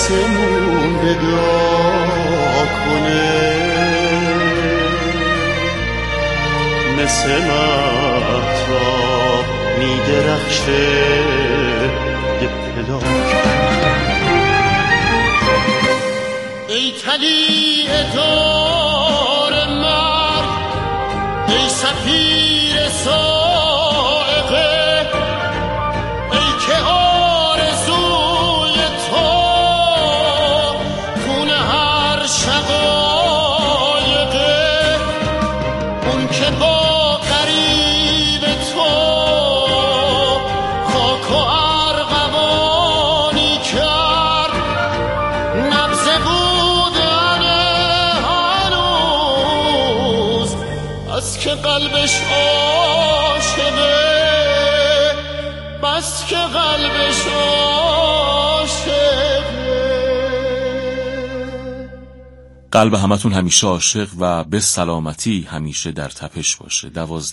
دستمون ودا کنه، مثل مهتاب میدرخشه یه پلاک. ای طلیع دار مرگ، ای سفیر صاعقه، ای که آرزوی تو خون هر شقایقه، اون که با قریب تو خاک و ارغوانی کرد، نبض بودن هنوز بس که قلبش عاشقه، بس که قلبش عاشقه. قلب همتون همیشه عاشق و به سلامتی همیشه در تپش باشه.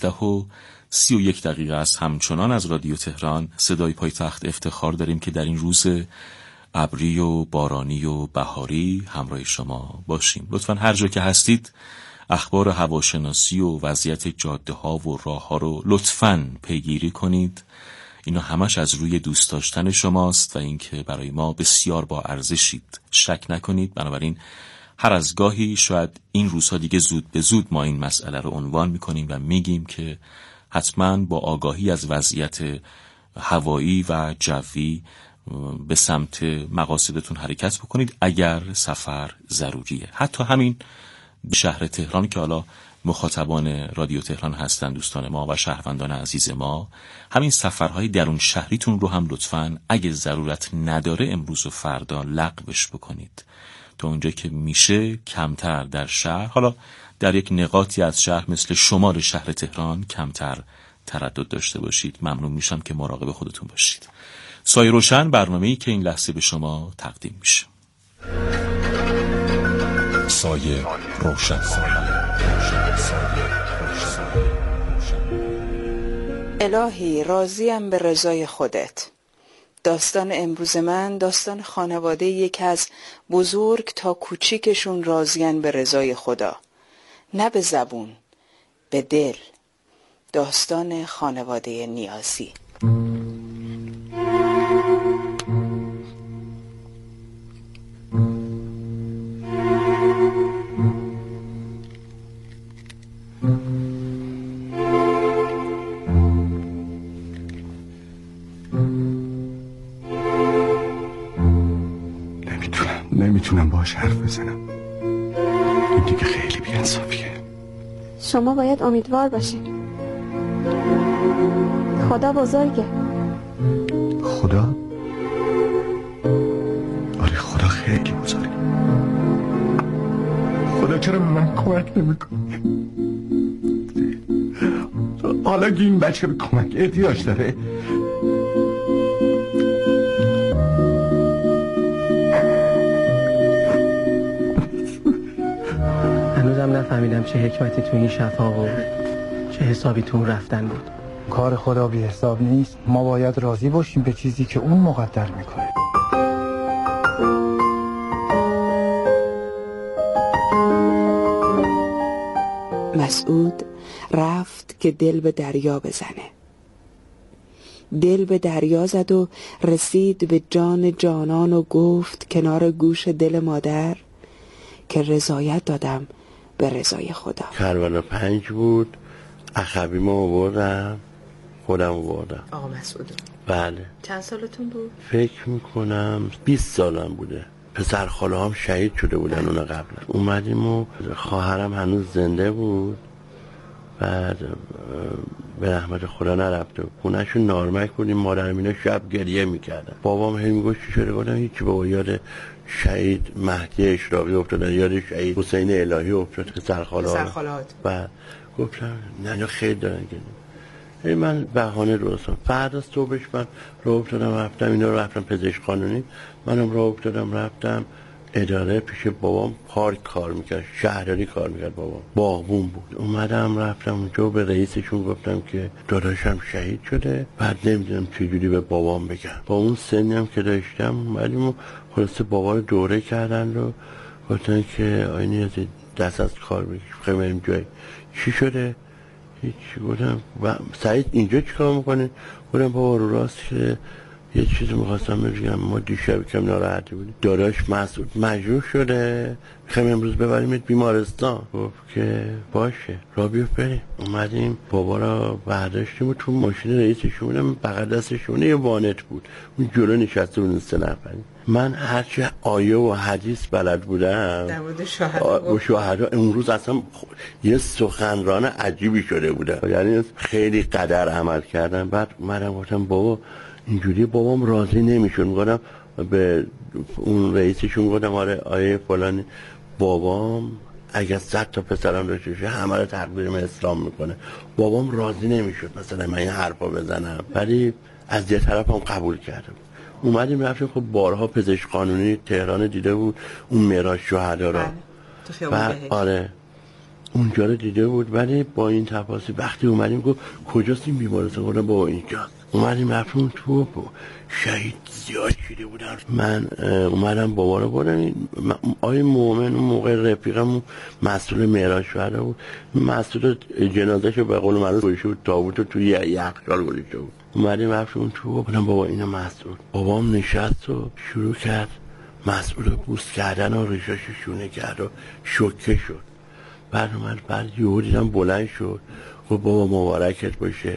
12:31 است. همچنان از رادیو تهران صدای پایتخت افتخار داریم که در این روز ابری و بارانی و بهاری همراه شما باشیم. لطفاً هر جا که هستید اخبار هواشناسی و وضعیت جاده ها و راه ها رو لطفاً پیگیری کنید. اینا همش از روی دوست داشتن شماست و اینکه برای ما بسیار با ارزشید. شک نکنید. بنابراین هر از گاهی، شاید این روزها دیگه زود به زود، ما این مسئله رو عنوان میکنیم و میگیم که حتما با آگاهی از وضعیت هوایی و جوی به سمت مقاصدتون حرکت بکنید اگر سفر ضروریه. حتی همین شهر تهران که حالا مخاطبان رادیو تهران هستن دوستان ما و شهروندان عزیز ما، همین سفرهای درون شهریتون رو هم لطفاً اگه ضرورت نداره امروز و فردا لغوش بکنید تا اونجا که میشه کمتر در شهر، حالا در یک نقاطی از شهر مثل شمال شهر تهران کمتر تردد داشته باشید. ممنون میشم که مراقب خودتون باشید. سایه روشن، برنامه‌ای که این لحظه به شما تقدیم میشه. سایه روشن. الهی راضیم به رضای خودت. داستان امروز من داستان خانواده یکی از بزرگ تا کوچیکشون راضین به رضای خدا، نه به زبون، به دل. داستان خانواده نیازی. نمیتونم باهاش حرف بزنم. این دیگه خیلی بی‌انصافیه. شما باید امیدوار باشید. خدا بزرگه. خدا؟ آره خدا خیلی بزرگه. خدا چرا به من کمک نمیکنه؟ حالا که این بچه به کمک احتیاج داره. هنوزم نفهمیدم چه حکمتی تو این شفا و چه حسابی تو اون رفتن بود. کار خدا بی حساب نیست. ما باید راضی باشیم به چیزی که اون مقدر میکنه. مسعود رفت که دل به دریا بزنه. دل به دریا زد و رسید به جان جانان و گفت کنار گوش دل مادر که رضایت دادم به رضای خدا. کربلا 5 بود. اخوی ما آوردم، خودم آوردم. آقا مسعود. بله. چند سالتون بود؟ فکر میکنم 20 سالم بوده. پسر خاله هم شهید شده بودن اون قبلا. اومدیم و خواهرم هنوز زنده بود. بعد به رحمت خدا نرفته. خونه‌شون نارمک بودیم. مادرم اینا شب گریه میکردن. بابام هی میگفت چی شده؟ گفتم هیچی بابا، یاد شهید مهدی اشراقی افتادن، یاد شهید حسین الهی افتاد که سرخالات. بعد گفتم نه اینا خیلی دارن گریه. من بهانه درستم. بعد از صبحش من راه افتادم رفتم، اینا رفتم پزشک قانونی، منم راه افتادم رفتم اداره پیش بابام پارک کار میکرد، شهرداری کار میکرد، بابام باغبون بود. اومدم رفتم اونجا به رئیسشون گفتم که داداشم شهید شده، بعد نمیدونم چجوری به بابام بگم. با اون سنی هم که داشتم ولی خلاصه بابا رو دوره کردن و گفتن که آقای نیازی دست از کار بگیر، خیلی بریم جایی. چی شده؟ هیچ. گفتم سعید اینجا چیکار میکنه؟ گفتم بابا رو راست که یه چیزی میخواستم بگم، ما دیشب کم ناراحتی بودیم، داداش مسعود مجروح شده، میخوایم امروز ببریمت بیمارستان. گفت که باشه را بیفت بریم. اومدیم بابا را برداشتیم و تو ماشین رئیسشون بغل دستشون یه وانت بود، اون جلو نشسته بودن 3 نفری. من هرچه آیه و حدیث بلد بودم در مورد شهدا اون روز اصلا یه سخنران عجیبی شده بودم، یعنی خیلی قدر عمل کردم. بعد اومدم گفتم بابا اینجوری، بابام راضی نمیشون. میگم به اون رئیسشون گفتم آره آیه فلانی، بابام اگه 100 تا پسرم داشته باشه همه رو تقدیم اسلام میکنه. بابام راضی نمیشد مثلا من این حرفا بزنم، ولی از یه طرفم قبول کردم. اومدیم رفتیم. خب بارها پزشک قانونی تهران دیده بود اون معراج شهدا رو، تو خیابون بهشت. آره اونجا رو دیده بود، ولی با این تفاصیل وقتی اومدیم گفت کجاست این بیمارستان؟ گفتم بابا اینجاست. اومدیم رفتیم تو، شهید زیاد شده بودن. من اومدم بابا رو بردم. آقای مومن اون موقع رفیقم مسئول معراج شهدا بود، مسئول جنازه‌شو به قول معروف گذاشته بود، تابوتو توی یخچال گذاشته بود. اومدیم رفتیم تو، گفتم بابا اینا مسئول. بابام نشست و شروع کرد مسئول بوس کردن و ریشاشو شونه کرد و شوکه شد. بعد اومد، بعد یهو دیدم بلند شد، گفت بابا مبارکت باشه،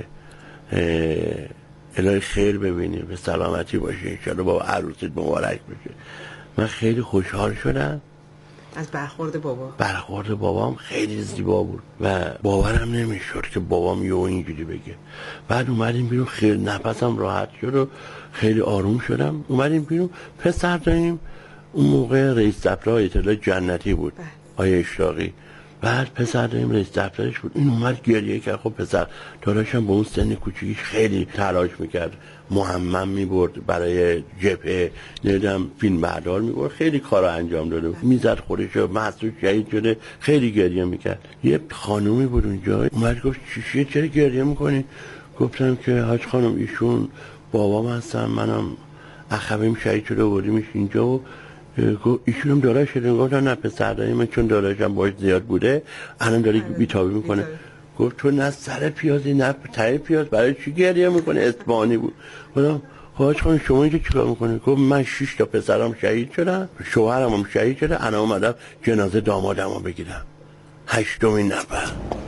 الهی خیر ببینی، به سلامتی باشه، انشالله بابا عروست مبارک بشه. من خیلی خوشحال شدم از برخورد بابا. برخورد بابام خیلی زیبا بود و باورم نمیشد که بابام یهو اینجوری بگه. بعد اومدیم بیرون، خیلی نفسم راحت شد و خیلی آروم شدم. اومدیم بیرون، پسر داریم اون موقع رئیس دفتر آیت الله جنتی بود، آیه اشراقی. بعد پسر داریم رئیس دفترش بود، این اومد گریه کرد. خب پسر داداشم با اون سن کوچیکش خیلی تلاش میکرد، مهمم میبرد برای جبهه، نمیدونم فیلم بردار میبرد، خیلی کارا انجام داده، میزد خودشو، محسوس شهید شده، خیلی گریه میکرد. یه خانومی بود اونجا اومد گفت چیه چرا گریه میکنی؟ گفتم که حاج خانم ایشون بابام هستن، منم اخویم شهید شده بردیمش اینجا و ایشون هم داره شده. گفتم نه پسر داریم، من چون دارشم باش زیاد بوده الان داره بیتابی میکنه. گفت تو نه سر پیازی نه ته پیاز، برای چی گریه میکنه؟ اسپانی بود. گفتم حاج خانم شما اینجا چیکار میکنه؟ گفت من 6 تا پسرم شهید شدن، شوهرم هم شهید شده، الان اومدم جنازه دامادمو بگیرم. 8مین نفر.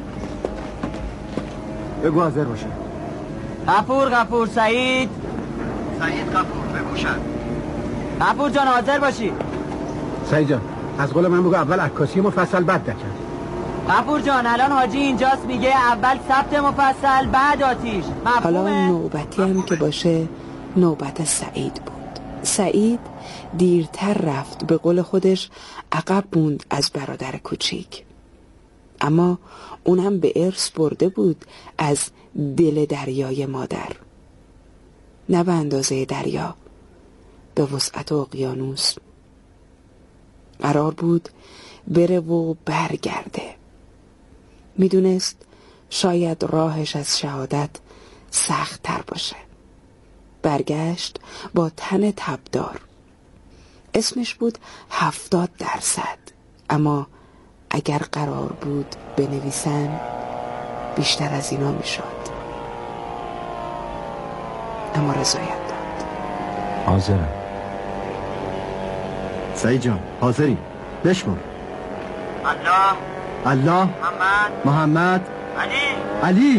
بگو حاضر باشه. غفور سعید غفور بگوشن. غفور جان حاضر باشی. سعید جان از قول من بگو اول عکاسی مفصل بعد دکن. غفور جان الان حاجی اینجاست، میگه اول ثبت مفصل بعد آتیش. حالا نوبتی هم که باشه نوبت سعید بود. سعید دیرتر رفت، به قول خودش عقب موند از برادر کوچیک، اما اون هم به ارث برده بود از دل دریای مادر، نه به اندازه دریا، به وسعت اقیانوس. قرار بود بره و برگرده. میدونست شاید راهش از شهادت سخت تر باشه. برگشت با تن تبدار. اسمش بود 70%، اما اگر قرار بود بنویسن بیشتر از اینا میشد. اما رضایت داد. حاضرم. سعید جان حاضری؟ بشمون. الله محمد علی.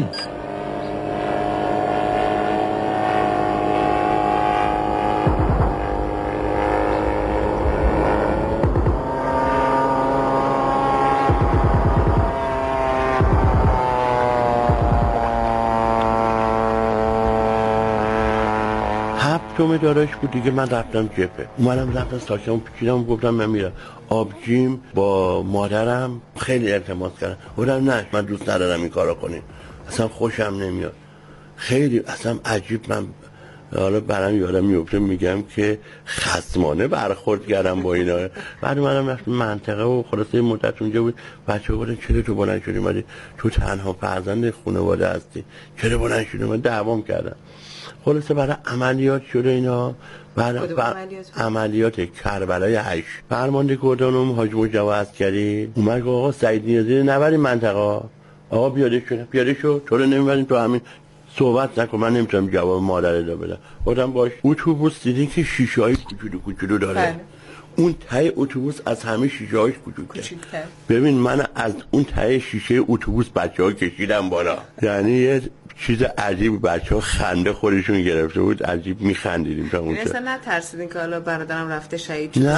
هفتم داراش بود دیگه. من رفتم جبهه، اومدم رفتم ساکنم پیچیدم، گفتم من میرم. آبجیم با مادرم خیلی التماس کردن، گفتم نه من دوست ندارم این کارو کنیم، اصلا خوشم نمیاد. خیلی اصلا عجیب، من حالا برام یادم میفته میگم که خصمانه برخورد کردم با اینا. بعد منم رفتم منطقه و خلاصه مدت اونجا بود. بچه‌ها گفتن چرا تو بلند شدی اومدی؟ تو تنها فرزند خانواده هستی، چرا بلند شدی؟ من دعوام کردم. خلاصه برای عملیات شده اینا. بعد عملیات کربلای 8 فرمانده کردانم حاج مجتبی عسکری اومد گفت آقا سعید نیازی نبریم منطقه. آقا پیاده شو تو رو نمیبریم تو همین صحبت نکن. من نمیتونم جواب مادر رو بدم. گفتم باش. اتوبوس دیدین که شیشه های کوچولو داره. اون ته اتوبوس از همه شیشه هاش کوچیک‌تر. ببین من از اون ته شیشه اتوبوس بچه‌ها کشیدم بالا. یعنی یه چیز عجیب. بچه‌ها خنده خودشون گرفته بود. عجیب می‌خندیدیم تا اونجا. اصلا نترسیدین که حالا برادرم رفته شهید شده؟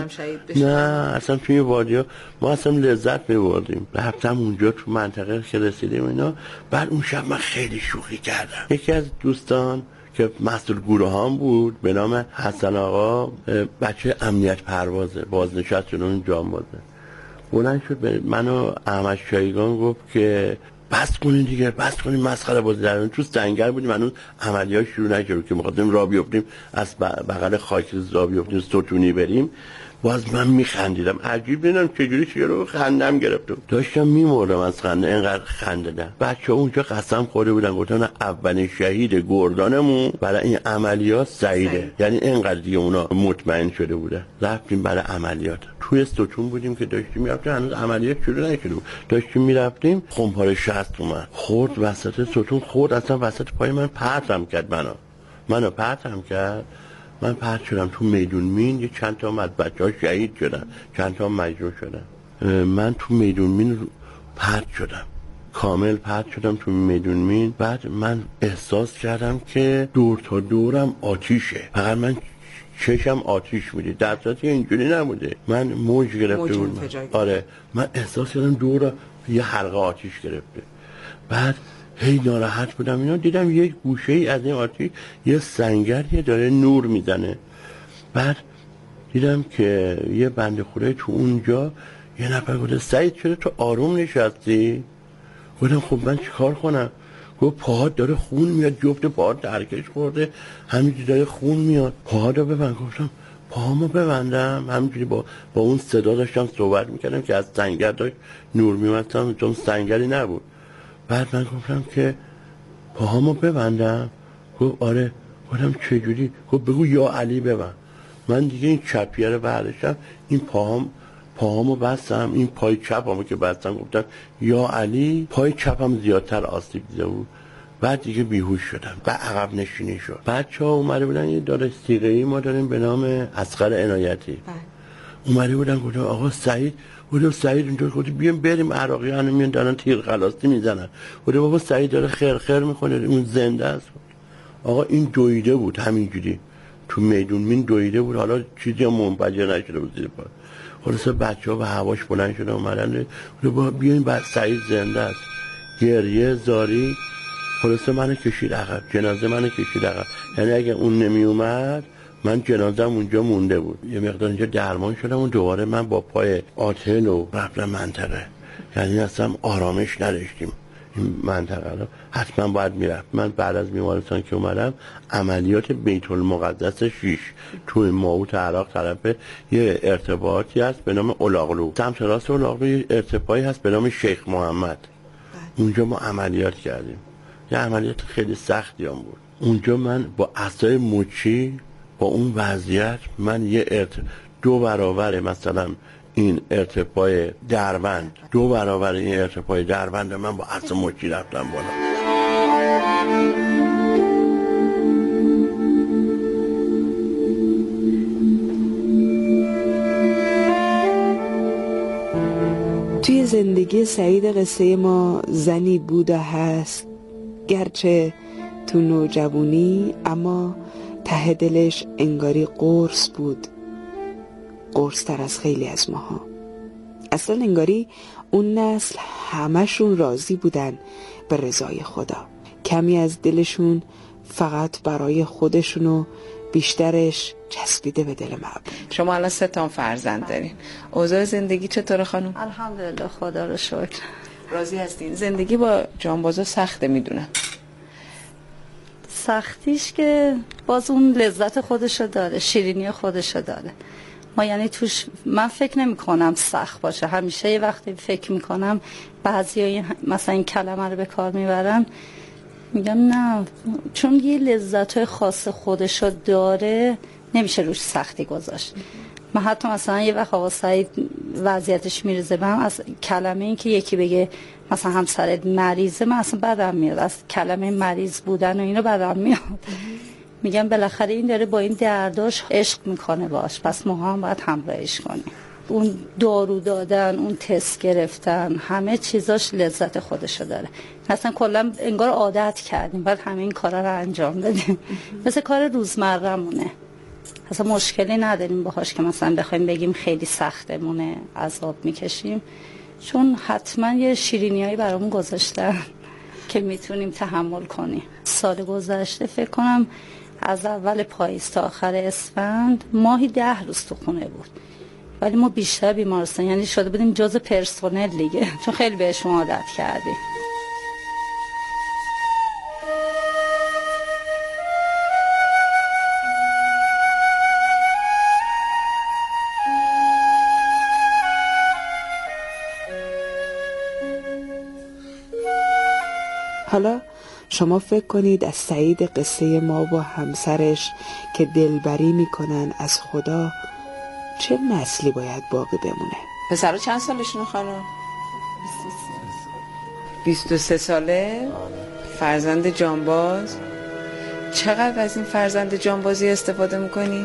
نه اصلا توی وادی‌ها ما اصلا لذت می‌بردیم. رفتم اونجا تو منطقه که رسیدیم اینا. بعد اون شب من خیلی شوخی کردم. یکی از دوستان که مسئول گروهام بود به نام حسن آقا، بچه امنیت پروازه، بازنشسته شده اون جانبازه، بلند شد به من و احمد شایگان گفت که بس کنین دیگه، بس کنین مسخره بازی در تو سنگر بودیم هنوز عملیات شروع نشد که می‌خواستیم راه بیفتیم از بغل خاک راه بیفتیم ستونی بریم. باز من میخندیدم. عجیب دیدم چجوری چیه رو خندم گرفتم. داشتم میمردم از خنده، اینقدر خندیدم. بچه‌ها اونجا قسم خورده بودن گفتن اولین شهید گردانمون برای این عملیات سعیده. یعنی اینقدر دیگه اونا مطمئن شده بودن. رفتیم برای عملیات. توی ستون بودیم که داشتیم میرفتیم، هنوز عملیات شروع نشده بود. داشتیم میرفتیم خمپاره 60 اومد خورد وسط ستون، خورد اصلا وسط پای من پرتم کرد. منو پرتم کرد. من پرت شدم تو میدون مین. یه چند تا از بچه‌ها شهید شدن، چند تا مجروح شدن. من تو میدون مین پرت شدم، کامل پرت شدم تو میدون مین. بعد من احساس کردم که دور تا دورم آتیشه، فقط من چشم آتیش میدید، در صورتی اینجوری نبوده. من موج گرفته بودم. آره من احساس کردم دور یه حلقه آتیش گرفته. بعد هی ناراحت بودم اینا، دیدم یک گوشه ای از این آتیش یه سنگری داره نور میزنه. بعد دیدم که یه بنده خدای تو اونجا یه نفر گفت سعید چرا تو آروم نشستی؟ گفتم خب من چیکار کنم؟ گفت پاهات داره خون میاد، جفت پاهات درکش خورده، همینجوری داره خون میاد، پاهات رو ببند. گفتم پاهامو ببندم؟ همینجوری با اون صدا داشتم صحبت میکردم که از سنگر داشت نور میومد، چون سنگری نبود. بعد من گفتم که پاهامو ببندم؟ گفت آره. گفتم چجوری؟ گفت بگو یا علی ببند. من دیگه این چپیه رو برداشتم، این پاهامو بستم، این پای چپمو که بستم گفتم یا علی. پای چپم زیادتر آسیب دیده بود. بعد دیگه بیهوش شدم و عقب نشینی شد. بچه‌ها اومده بودن، یه داره سیغه‌ای ما داریم به نام اصغر عنایتی، اومده بودن گفتم آقا سعید. گفتم سعید اینطور گفت بیام بریم عراقی هنو میان دارن تیر خلاصی میزنن. گفتم بابا سعید داره خیر میکنه، اون زنده است. آقا این دویده بود همینجوری تو میدون مین دویده بود، حالا چیزی هم منفجر نشده بود زیر پا. خلاصه بچه‌ها به هواش بلند شدن اومدن گفتم بیاین بعد سعید زنده است. گریه زاری. خلاصه منو کشید عقب، جنازه منو کشید عقب. یعنی اگه اون نمی اومد من جنازم اونجا مونده بود. یه مقدار اینجا درمان شدم و دوباره من با پای آتل و رفتم منطقه. یعنی اصلا آرامش نداشتیم این منطقه رو، حتما باید میرفت. من بعد از بیمارستان که اومدم عملیات بیت المقدس 6 توی ماوت عراق طرف یه ارتباطی هست به نام الاغلو، سمت راست الاغلو یه ارتباطی هست به نام شیخ محمد. اونجا ما عملیات کردیم. یه عملیات خیلی سختی هم بود. اونجا من با عصای مچی با اون وضعیت من دو برابر مثلا این ارتفاع دروند، دو برابر این ارتفاع دروند من با عصا مچی رفتم بالا. توی زندگی سعید قصه ما زنی بود و هست، گرچه تو نوجوانی اما ته دلش انگاری قرص بود، قرص تر از خیلی از ماها. اصلا انگاری اون نسل همشون راضی بودن به رضای خدا، کمی از دلشون فقط برای خودشون و بیشترش چسبیده به دل مردم. شما الان 3 فرزند دارین، اوضاع زندگی چطوره خانم؟ الحمدلله خدا رو شکر. راضی هستین؟ زندگی با جانبازا سخته میدونم. سختیش که باز اون لذت خودشو داره، شیرینی خودشو داره. ما یعنی توش من فکر نمی کنم سخت باشه. همیشه یه وقتی فکر می کنم بعضی مثلا این کلمه رو به کار میبرن، میگم نه، چون یه لذت خاص خودشو داره نمیشه روش سختی گذاشت. من حتی مثلا یه وقت آقا سعید وضعیتش میرزه بهم، از کلمه این که یکی بگه مثلا همسرت مریضه، من اصلا بدم میاد. از کلمه مریض بودن و اینو بدم میاد. میگم بالاخره این داره با این درداش عشق میکنه باش، پس ما هم باید همراهش کنیم. اون دارو دادن، اون تست گرفتن، همه چیزاش لذت خودشو داره. اصلا کلا انگار عادت کردیم باید همه این کارا رو انجام بدیم. مثل کار روزمره‌مونه. اصلا مشکلی نداریم باهاش که مثلا بخوایم بگیم خیلی سختمونه، عذاب میکشیم، چون حتما یه شیرینیایی برامون گذاشتن که میتونیم تحمل کنیم. سال گذشته فکر کنم از اول پاییز تا آخر اسفند ماهی 10 روز تو خونه بود، ولی ما بیشتر بیمارستان یعنی شده بودیم جز پرسنل دیگه، چون خیلی بهشون عادت کردیم. حالا شما فکر کنید از سعید قصه ما با همسرش که دلبری میکنن از خدا چه نسلی باید باقی بمونه؟ پسرها چند سالشونه خانم؟ 23 ساله؟ فرزند جانباز؟ چقدر از این فرزند جانبازی استفاده میکنی؟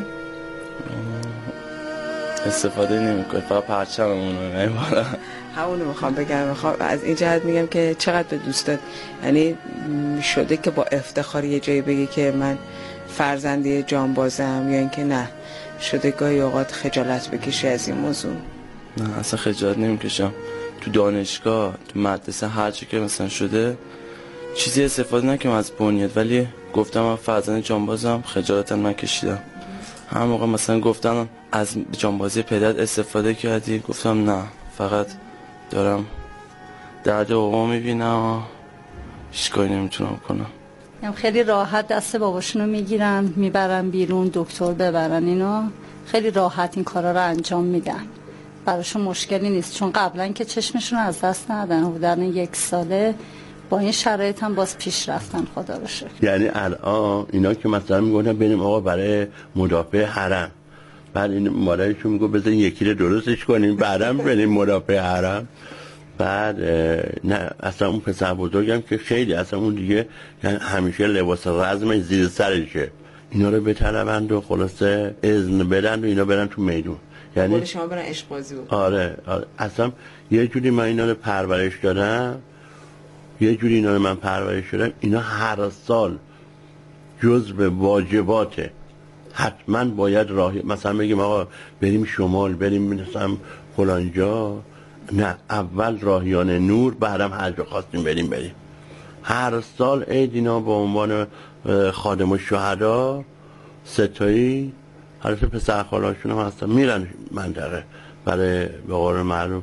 استفاده نمیکنی، فقط پرچممون رو میبارم. همونو میخوام بگم، از این جهت میگم که چقدر به دوستت یعنی شده که با افتخار یه جایی بگی که من فرزندی جانبازم، یا اینکه نه شده گاهی اوقات خجالت بکشی از این موضوع؟ نه اصلا خجالت نمیکشم. تو دانشگاه، تو مدرسه، هر چی که مثلا شده چیزی استفاده نکنم از بنیاد، ولی گفتم من فرزند جانبازم، خجالتم نکشیدم. هر موقع مثلا گفتم از جانبازی پدرت استفاده کردی، گفتم نه، فقط دارم درد بابا میبینم، هیچ کاری نمیتونم کنم. خیلی راحت دست باباشونو میگیرن میبرن بیرون، دکتر ببرن، اینا خیلی راحت این کارا رو انجام میدن، براشون مشکلی نیست، چون قبلا که چشمشون از دست ندادن بودن 1 ساله با این شرایط هم باز پیش رفتن، خدا رو شکر. یعنی الان اینا که مثلا میگن بریم آقا برای مدافع حرم، بعد این مادرشون میگه بذار یکی رو درستش کنیم بعدم بریم مدافع حرم. بعد نه اصلا اون پسر بزرگم که خیلی اصلا اون دیگه یعنی همیشه لباس رزمش زیر سرشه، اینا رو بطلبند و خلاصه اذن بدن و اینا برن تو میدون، یعنی شما برن عشق بازی بکنن. آره اصلا یه جوری من اینا رو پرورش دادم، یه جوری اینا رو من پرورش دادم، اینا هر سال جزء واجباته، حتما باید راهی مثلا بگیم آقا بریم شمال، بریم مثلا فلان جا، نه اول راهیان نور، بعدم هر جا خواستیم بریم. هر سال عید اینا با عنوان خادم الشهدا ستایی، هر پسر خالاشون هم هستن میرن منطقه برای به قول معروف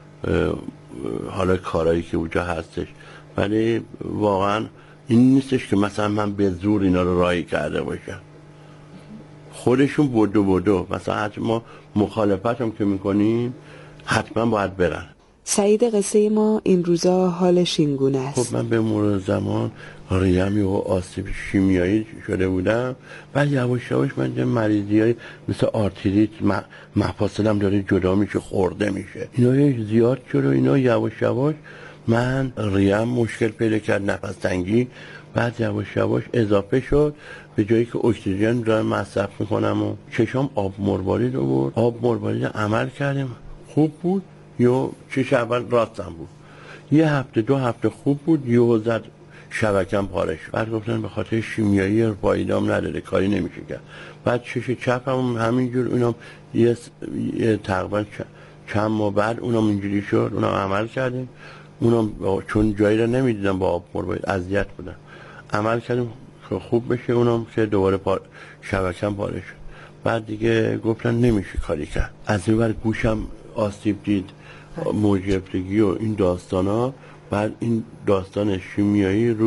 حالا کارایی که اونجا هستش، ولی واقعا این نیستش که مثلا من به زور اینا رو راهی کرده باشم، خودشون بدو مثلا حتی ما مخالفت هم که میکنیم حتما باید برن. سعید قصه ما این روزا حالش این گونه است. خب من به مرور زمان ریمی و آسیب شیمیایی شده بودم، ولی یواش یواش من مریضی های مثل آرتریت مفاصلم داره جدا میشه، خورده میشه، اینا زیاد شد و اینا یواش یواش من ریم مشکل پیدا کرد، نفس تنگی، بعد یواش یواش اضافه شد به جایی که اکسیژن دارم مصرف میکنم و چشام آب مروارید آورد. آب مروارید عمل کردیم خوب بود، یا چش اول راستم بود، 1 هفته 2 هفته خوب بود، یهو زد شبکم پاره شد. بعد گفتن به خاطر شیمیایی فایده‌ام نداره، کاری نمیشه کرد. بعد چش چپم همینجور، اونم یه تقریبا چند ماه بعد اونم اینجوری شد، اونم عمل کردیم، اونم چون جایی رو نمیدیدم با آب مروارید اذیت بودم، عمل کردیم که خوب بشه، اونم که دوباره شبکم پاره شد. بعد دیگه گفتن نمیشه کاری کرد. از این ور گوشم آسیب دید، موج گرفتگی و این داستانا، بعد این داستان شیمیایی رو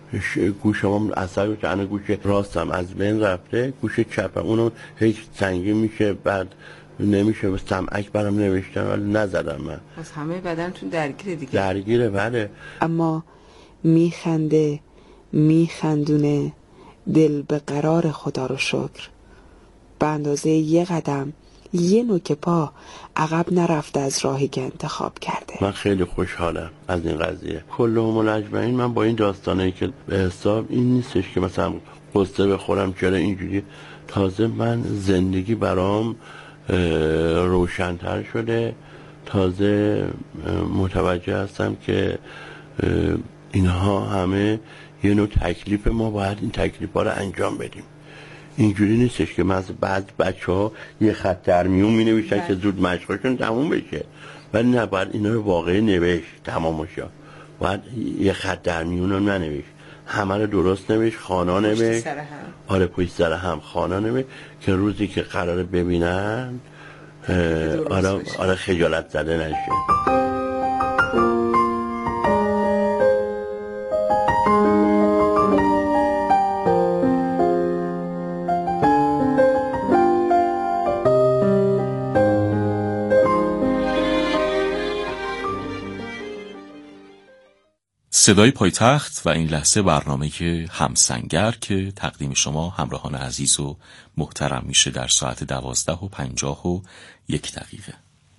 گوشم اثر کنه، گوش راستم از بین رفته، گوش چپم اونو هیچ سنگین میشه، بعد نمیشه سمعک برام نوشتن ولی نزدم من. از همه بدنتون درگیره دیگه. درگیره بله. اما میخنده، میخندونه، دل به قرار خدا رو شکر. به اندازه یه قدم، یه نوک پا عقب نرفته از راهی که انتخاب کرده. من خیلی خوشحالم از این قضیه. کلهم اجمعین من با این داستانه که به حساب این نیستش که مثلا قصه بخورم چرا اینجوری، تازه من زندگی برام روشن‌تر شده، تازه متوجه هستم که اینها همه یه نوع تکلیف، ما باید این تکلیف‌ها رو انجام بدیم. اینجوری نیستش که من بعد بچه‌ها یه خط در میون می‌نویسن که زود مشقشون تموم بشه، ولی نه، باید اینا رو واقعی نوشت تمامشا. باید یه خط در میون رو ننوشت، همه رو درست نوشت، خوانا نوشت. آره پشت سر هم خوانا نوشت که روزی که قراره ببینن آره خجالت زده نشه. صدای پایتخت و این لحظه برنامه همسنگر که تقدیم شما همراهان عزیز و محترم میشه در ساعت 12:51.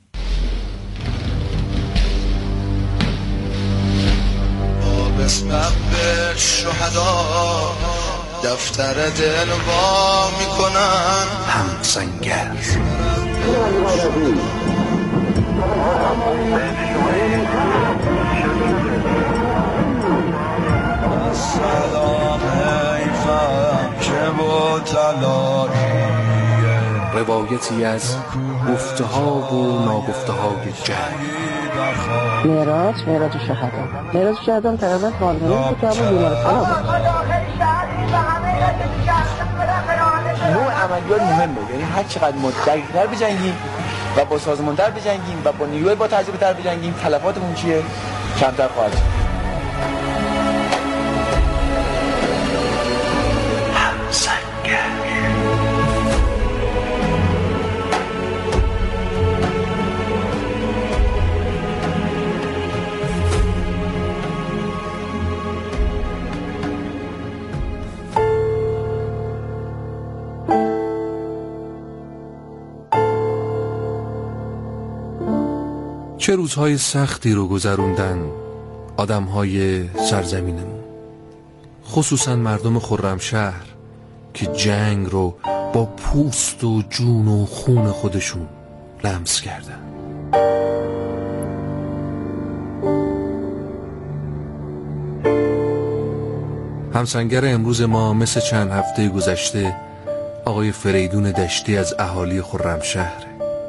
بسمت به شهدا دفتر دل وا میکنن همسنگر. روایتی از گفته ها و ناگفته های جنگ. معراج شهدا تقریبا خانواده که تو بیمارستان بود. نوع عملیات مهمه، یعنی هر چقدر ما دقیق‌تر بجنگیم و با سازمان‌تر بجنگیم و با نیروی با تجربه‌تر بجنگیم، تلفاتمون چیه؟ کمتر خواهد شد. چه روزهای سختی رو گذروندن آدمهای سرزمینمون، خصوصا مردم خرمشهر که جنگ رو با پوست و جون و خون خودشون لمس کردن. همسنگر امروز ما مثل چند هفته گذشته آقای فریدون دشتی از اهالی خرمشهر.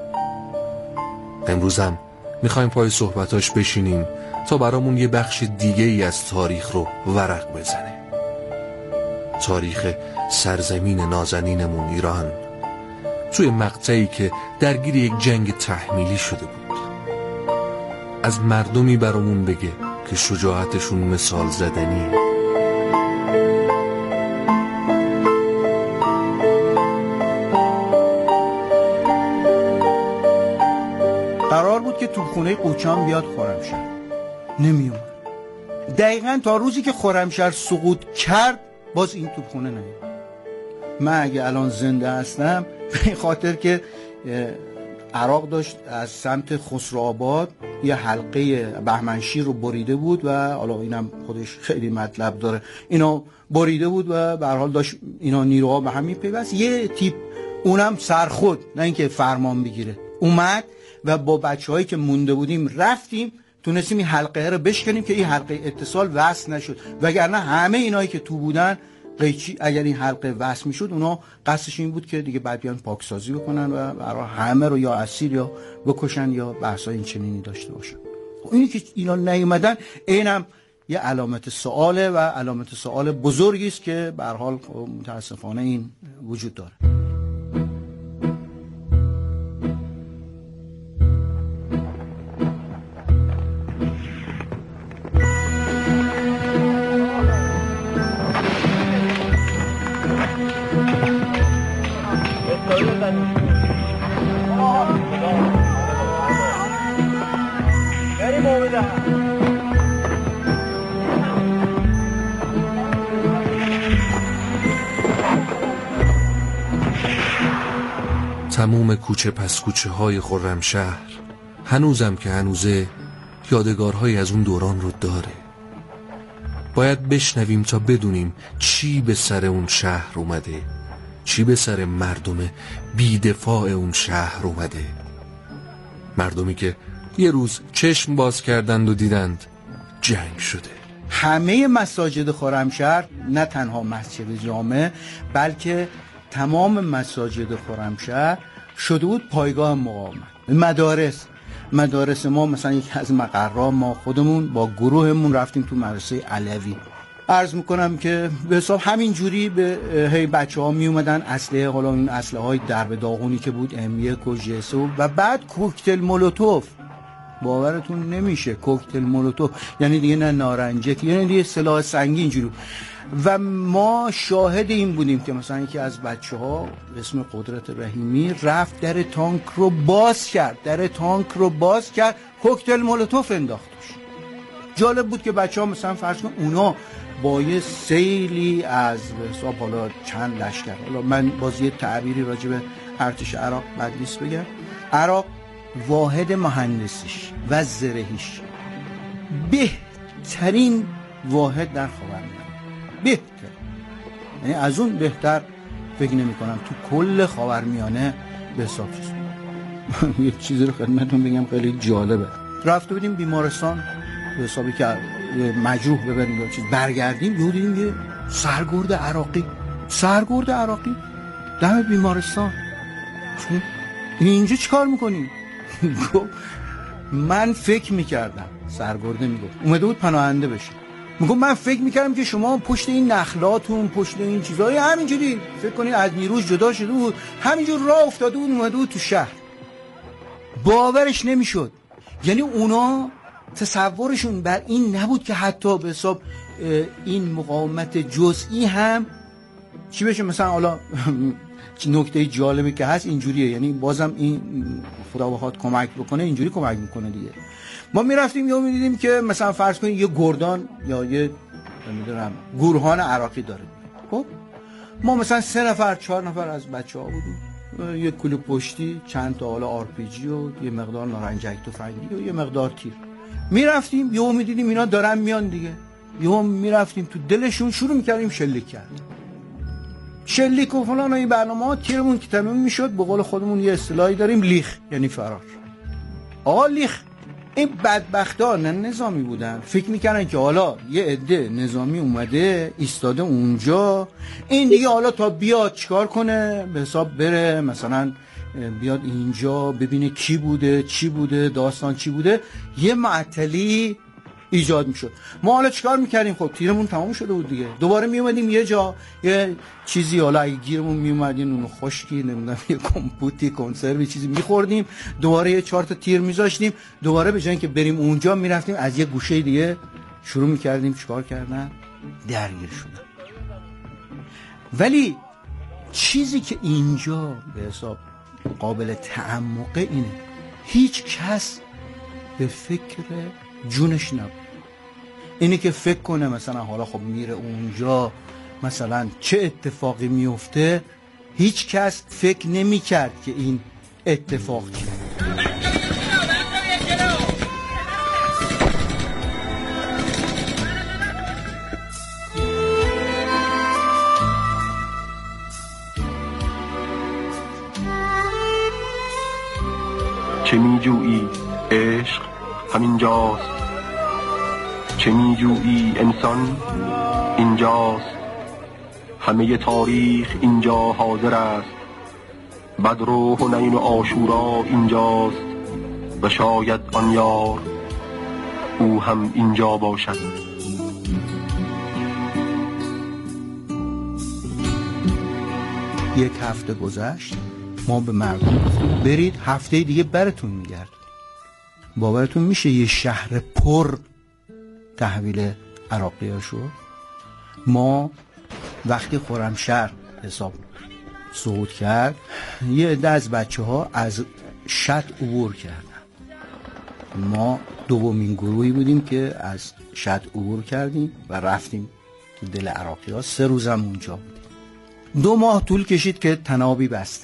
امروزم میخوایم پای صحبتاش بشینیم تا برامون یه بخش دیگه ای از تاریخ رو ورق بزنه. تاریخ سرزمین نازنینمون ایران، توی مقطعی که درگیر یک جنگ تحمیلی شده بود. از مردمی برامون بگه که شجاعتشون مثال زدنیه. قرار بود که توپخونه قوچان بیاد خرمشهر، نمیومد. دقیقاً تا روزی که خرمشهر سقوط کرد باز این توپخونه نمیومد. من اگه الان زنده هستم به خاطر که عراق داشت از سمت خسروآباد یه حلقه بهمنشیر رو بریده بود و حالا اینم خودش خیلی مطلب داره، اینا بریده بود و به هر حال داشت اینا نیروها به هم میپیوست. یه تیپ اونم سرخود، نه اینکه فرمان بگیره، اومد و با بچه‌هایی که مونده بودیم رفتیم تونستیم این حلقه رو بشکنیم که این حلقه اتصال وصل نشد، وگرنه همه اینایی که تو بودن قیچی اگر این حلقه وصل میشد اونا قصدش این بود که دیگه بعد بیان پاکسازی بکنن و برای همه رو یا اسیر یا بکشن یا بحثای این چنینی داشته باشن. اینی که اینا نیومدن اینم یه علامت سواله و علامت سوال بزرگی است که به هر حال متاسفانه این وجود داره. تموم کوچه پس کوچه های خرمشهر هنوزم که هنوزه یادگارهای از اون دوران رو داره. باید بشنویم تا بدونیم چی به سر اون شهر اومده، چی به سر مردم بی‌دفاع اون شهر اومده. مردمی که یه روز چشم باز کردند و دیدند جنگ شده. همه مساجد خرمشهر، نه تنها مسجد جامع بلکه تمام مساجد خرمشهر شده بود پایگاه مقاومت. مدارس ما مثلا یکی از مقرها، ما خودمون با گروهمون رفتیم تو مدرسه علوی. عرض میکنم که به حساب همین جوری به بچه‌ها می اومدن اسلحه، حالا این اسلحه‌های درب داغونی که بود M1 و J3 و بعد کوکتل مولوتوف. باورتون نمیشه کوکتل مولوتوف یعنی دیگه نه نارنجک، یعنی دیگه سلاح سنگین جوری. و ما شاهد این بودیم که مثلا یکی از بچه‌ها به اسم قدرت رحیمی رفت در تانک رو باز کرد، کوکتل مولوتوف انداختش. جالب بود که بچه‌ها مثلا فرض کن اونا با یه سیلی از حساب حالا چند لشکر، حالا من باز یه تعبیری راجع به ارتش عراق بد نیست بگم، عراق واحد مهندسیش و زرهیش بهترین واحد در خاورمیانه، بهتر، یعنی از اون بهتر فکر نمی کنم تو کل خاورمیانه به حساب چیز. یه چیزی رو خدمتتون بگم خیلی جالبه. رفته بودیم بیمارستان به حسابی که مجروح ببریم یا چیز، برگردیم یهو دیدیم یه سرگرد عراقی دم بیمارستان. اینجا چیکار میکنی؟ من فکر میکردم، سرگرده میگفت اومده بود پناهنده بشه، میگم من فکر میکردم که شما پشت این نخلاتون، پشت این چیزایی همینجوری فکر کنید از نیروش جدا شده بود، همینجور راه افتاده بود اومده بود تو شهر. باورش نمیشد. یعنی اونا تصورشون بر این نبود که حتی به حساب این مقاومت جزئی هم چی بشه. مثلا حالا نکته جالبی که هست اینجوریه، یعنی بازم این خدا بخواد کمک بکنه اینجوری کمک میکنه دیگه. ما میرفتیم یا میدیدیم که مثلا فرض کنید یه گردان یا یه نمیدونم گورهان عراقی داره، خب ما مثلا 3 نفر 4 نفر از بچه‌ها بودیم، یه کلوب پشتی، چند تا حالا RPG و یه مقدار نارنجک تفنگی و یه مقدار تیر. میرفتیم یهو میدیدیم اینا دارن میان دیگه، یهو میرفتیم تو دلشون شروع میکردیم شلیک کردن، شلیک و فلان و این برنامه‌ها. تیرمون که تموم میشد به قول خودمون یه اصطلاحی داریم لیخ، یعنی فرار. آقا لیخ. این بدبختا نه نظامی بودن، فکر میکردن که حالا یه عده نظامی اومده ایستاده اونجا، این دیگه حالا تا بیاد چیکار کنه، به حساب بره مثلا بیاد اینجا ببینه کی بوده چی بوده داستان چی بوده، یه معطلی ایجاد میشد. ما حالا چیکار میکردیم؟ خب تیرمون تمام شده بود دیگه، دوباره میومدیم یه جا یه چیزی حالا اگه گیرمون میومدین اونو خشکی نمیدونم یه کمپوتی کنسروی چیزی میخوردیم، دوباره یه 4 تا تیر میذاشتیم، دوباره به جای اینکه بریم اونجا میرفتیم از یه گوشه دیگه شروع میکردیم چیکار کردن؟ درگیر شدن. ولی چیزی که اینجا به حساب قابل تعمقه اینه، هیچ کس به فکر جونش نبود. اینه که فکر کنه مثلا حالا خب میره اونجا مثلا چه اتفاقی میفته، هیچ کس فکر نمی کرد که این اتفاق چه. چه میجویی عشق همینجاست، چه میجویی انسان اینجاست، همه تاریخ اینجا حاضر است، بدر و حنین و عاشورا اینجاست و شاید آن یار او هم اینجا باشد. یک هفته گذشت، ما به مردم برید هفته دیگه براتون میگرد. باورتون میشه یه شهر پر تحویل عراقی ها شد؟ ما وقتی خرمشهر حساب صعود کرد یه عده از بچه ها از شط عبور کردن، ما دومین گروهی بودیم که از شط عبور کردیم و رفتیم تو دل عراقی ها. 3 روزم اونجا بودیم. 2 ماه طول کشید که تنابی بسته.